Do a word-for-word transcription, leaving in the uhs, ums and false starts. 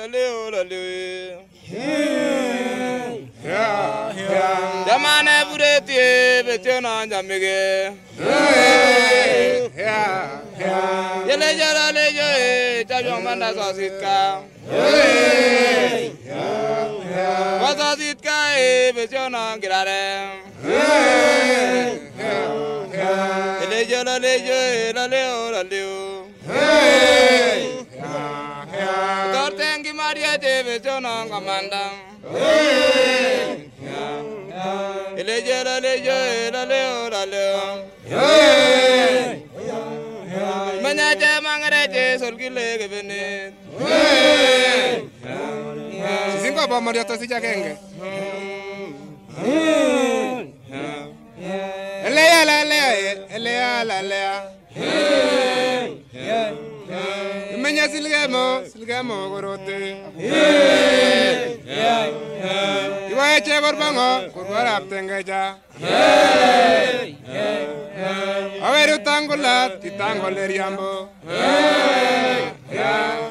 la leo la leo. Jamane bureti betona jamege. Yele jara le joe tajo manda sasitka. Wasasitka e betona girare. Yele jara le joe la leo la leo. Tortengi Maria de betona gamanda. Eleje la leje la leo la leo. Manyaje mangareje solgile gebene. Singo ba Maria to sija kenge. Eleya la eleya eleya la eleya. Menya silgamo silgamo gorote. Iwa che gorbango gorwara tengeja. Aweru tangola titangoler yambo.